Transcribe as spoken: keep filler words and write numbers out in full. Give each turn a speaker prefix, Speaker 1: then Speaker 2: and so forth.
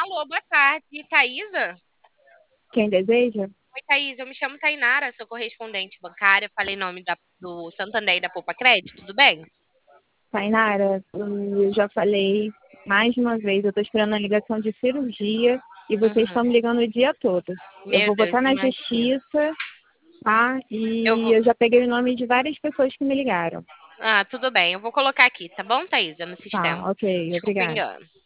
Speaker 1: Alô, boa tarde, Thaisa?
Speaker 2: Quem deseja?
Speaker 1: Oi, Thaís, eu me chamo Tainara, sou correspondente bancária, falei em nome da- do Santander e da Poupa Crédito, tudo bem?
Speaker 2: Tainara, eu já falei mais de uma vez, eu estou esperando a ligação de cirurgia e vocês
Speaker 1: Uhum.
Speaker 2: estão me ligando o dia todo. Eu
Speaker 1: Meu
Speaker 2: vou
Speaker 1: Deus,
Speaker 2: botar na
Speaker 1: imagina.
Speaker 2: justiça, tá?
Speaker 1: Eu
Speaker 2: E
Speaker 1: vou.
Speaker 2: eu já peguei o nome de várias pessoas que me ligaram.
Speaker 1: Ah, tudo bem, eu vou colocar aqui, tá bom, Thaisa, no sistema.
Speaker 2: Tá, ok,
Speaker 1: Desculpa o
Speaker 2: obrigada.
Speaker 1: engano.